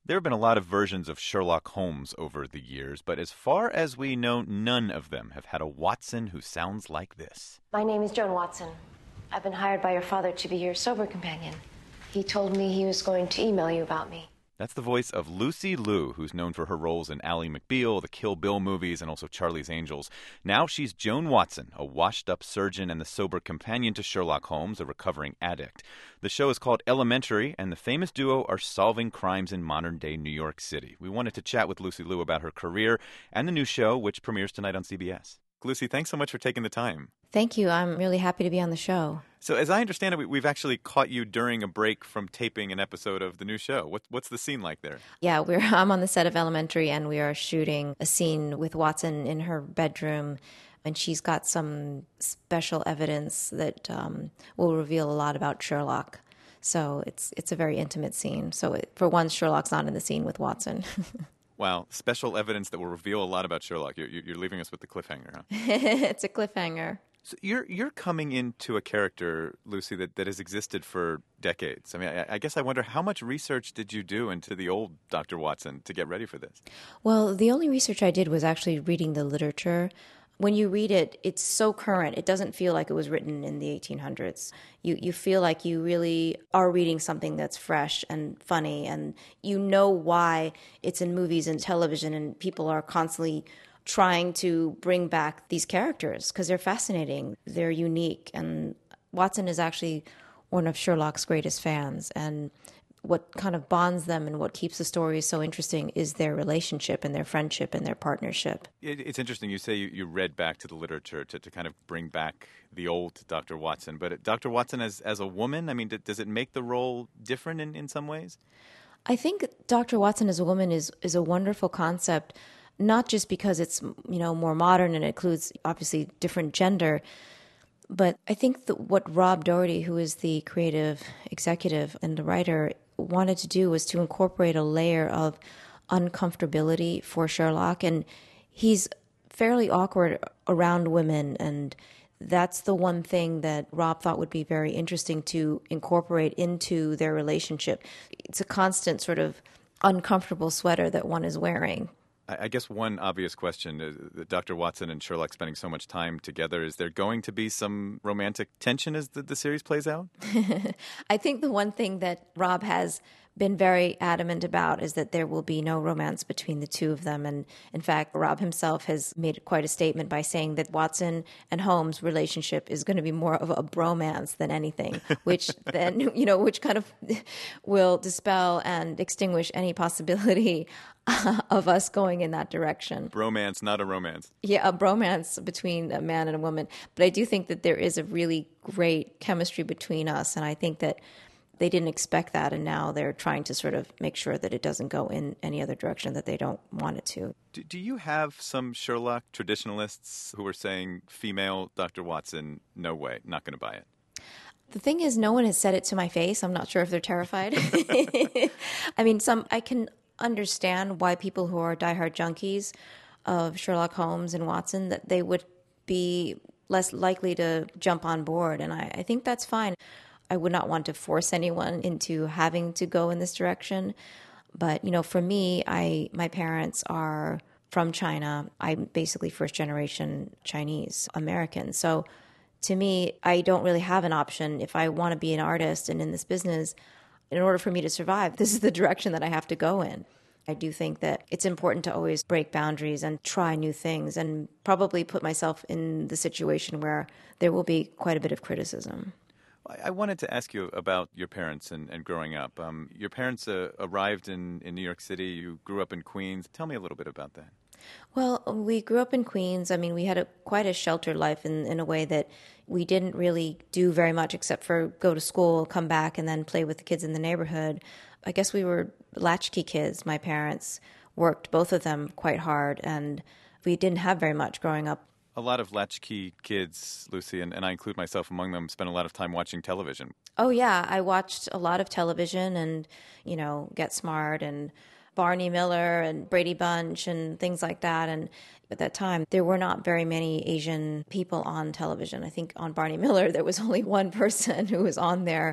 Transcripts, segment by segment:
There have been a lot of versions of Sherlock Holmes over the years, but as far as we know, none of them have had a Watson who sounds like this. My name is Joan Watson. I've been hired by your father to be your sober companion. He told me he was going to email you about me. That's the voice of Lucy Liu, who's known for her roles in Ally McBeal, the Kill Bill movies, and also Charlie's Angels. Now she's Joan Watson, a washed-up surgeon and the sober companion to Sherlock Holmes, a recovering addict. The show is called Elementary, and the famous duo are solving crimes in modern-day New York City. We wanted to chat with Lucy Liu about her career and the new show, which premieres tonight on CBS. Lucy, thanks so much for taking the time. Thank you. I'm really happy to be on the show. So as I understand it, we've actually caught you during a break from taping an episode of the new show. What's the scene like there? Yeah, I'm on the set of Elementary, and we are shooting a scene with Watson in her bedroom, and she's got some special evidence that will reveal a lot about Sherlock. So it's a very intimate scene. So for once, Sherlock's not in the scene with Watson. Wow, special evidence that will reveal a lot about Sherlock. You're leaving us with the cliffhanger, huh? It's a cliffhanger. So you're coming into a character, Lucy, that has existed for decades. I mean, I guess I wonder how much research did you do into the old Dr. Watson to get ready for this? Well, the only research I did was actually reading the literature. When you read it, it's so current. It doesn't feel like it was written in the 1800s. You feel like you really are reading something that's fresh and funny, and you know why it's in movies and television, and people are constantly trying to bring back these characters because they're fascinating, they're unique, and Watson is actually one of Sherlock's greatest fans. And what kind of bonds them and what keeps the story so interesting is their relationship and their friendship and their partnership. It's interesting. You say you read back to the literature to kind of bring back the old Dr. Watson. But Dr. Watson as a woman, I mean, does it make the role different in some ways? I think Dr. Watson as a woman is a wonderful concept, not just because it's more modern and includes obviously different gender, but I think that what Rob Doherty, who is the creative executive and the writer, wanted to do was to incorporate a layer of uncomfortability for Sherlock. And he's fairly awkward around women, and that's the one thing that Rob thought would be very interesting to incorporate into their relationship. It's a constant sort of uncomfortable sweater that one is wearing. I guess one obvious question is that Dr. Watson and Sherlock spending so much time together. Is there going to be some romantic tension as the series plays out? I think the one thing that Rob has been very adamant about is that there will be no romance between the two of them. And in fact, Rob himself has made quite a statement by saying that Watson and Holmes' relationship is going to be more of a bromance than anything, which then, which kind of will dispel and extinguish any possibility of us going in that direction. Bromance, not a romance. Yeah, a bromance between a man and a woman. But I do think that there is a really great chemistry between us, and I think that they didn't expect that, and now they're trying to sort of make sure that it doesn't go in any other direction that they don't want it to. Do you have some Sherlock traditionalists who are saying female Dr. Watson, no way, not going to buy it? The thing is, no one has said it to my face. I'm not sure if they're terrified. I mean, I can understand why people who are diehard junkies of Sherlock Holmes and Watson, that they would be less likely to jump on board, and I think that's fine. I would not want to force anyone into having to go in this direction. But, for me, my parents are from China. I'm basically first generation Chinese American. So to me, I don't really have an option. If I want to be an artist and in this business, in order for me to survive, this is the direction that I have to go in. I do think that it's important to always break boundaries and try new things, and probably put myself in the situation where there will be quite a bit of criticism. I wanted to ask you about your parents and growing up. Your parents arrived in New York City. You grew up in Queens. Tell me a little bit about that. Well, we grew up in Queens. I mean, we had quite a sheltered life in a way that we didn't really do very much except for go to school, come back, and then play with the kids in the neighborhood. I guess we were latchkey kids. My parents worked, both of them, quite hard, and we didn't have very much growing up. A lot of latchkey kids, Lucy, and I include myself among them, spend a lot of time watching television. Oh, yeah. I watched a lot of television and, Get Smart and Barney Miller and Brady Bunch and things like that. And at that time, there were not very many Asian people on television. I think on Barney Miller, there was only one person who was on there.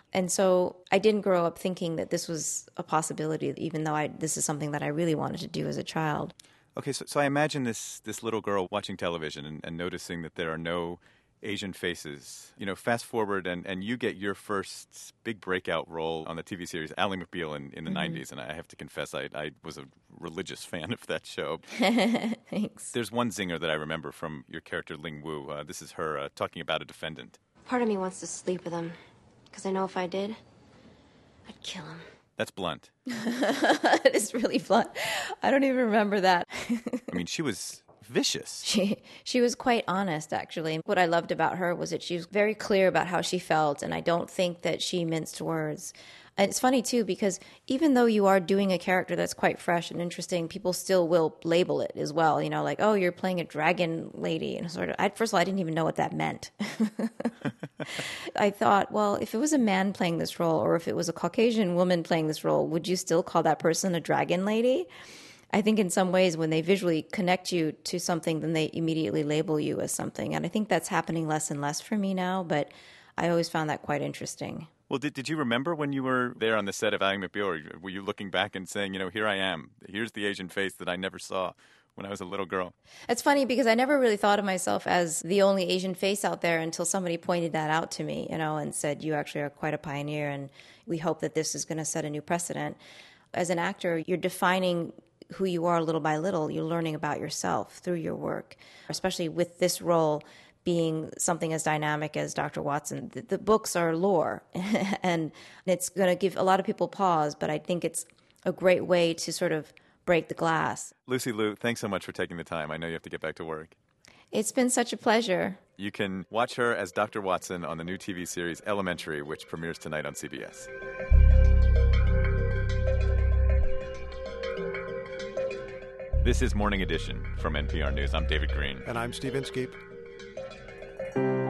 And so I didn't grow up thinking that this was a possibility, even though this is something that I really wanted to do as a child. Okay, so I imagine this little girl watching television and noticing that there are no Asian faces. Fast forward and you get your first big breakout role on the TV series Ally McBeal in the 90s. And I have to confess, I was a religious fan of that show. Thanks. There's one zinger that I remember from your character, Ling Wu. This is her talking about a defendant. Part of me wants to sleep with him, because I know if I did, I'd kill him. That's blunt. It is really blunt. I don't even remember that. I mean, she was vicious. She was quite honest, actually. What I loved about her was that she was very clear about how she felt, and I don't think that she minced words. And it's funny, too, because even though you are doing a character that's quite fresh and interesting, people still will label it as well. Like, oh, you're playing a dragon lady. And first of all, I didn't even know what that meant. I thought, well, if it was a man playing this role or if it was a Caucasian woman playing this role, would you still call that person a dragon lady? I think in some ways when they visually connect you to something, then they immediately label you as something. And I think that's happening less and less for me now, but I always found that quite interesting. Well, did you remember when you were there on the set of Ally McBeal, or were you looking back and saying, here I am, here's the Asian face that I never saw when I was a little girl? It's funny because I never really thought of myself as the only Asian face out there until somebody pointed that out to me, and said, you actually are quite a pioneer, and we hope that this is going to set a new precedent. As an actor, you're defining who you are little by little. You're learning about yourself through your work, especially with this role being something as dynamic as Dr. Watson. The books are lore, and it's going to give a lot of people pause, but I think it's a great way to sort of break the glass. Lucy Liu, thanks so much for taking the time. I know you have to get back to work. It's been such a pleasure. You can watch her as Dr. Watson on the new TV series Elementary, which premieres tonight on CBS. This is Morning Edition from NPR News. I'm David Green. And I'm Steve Inskeep.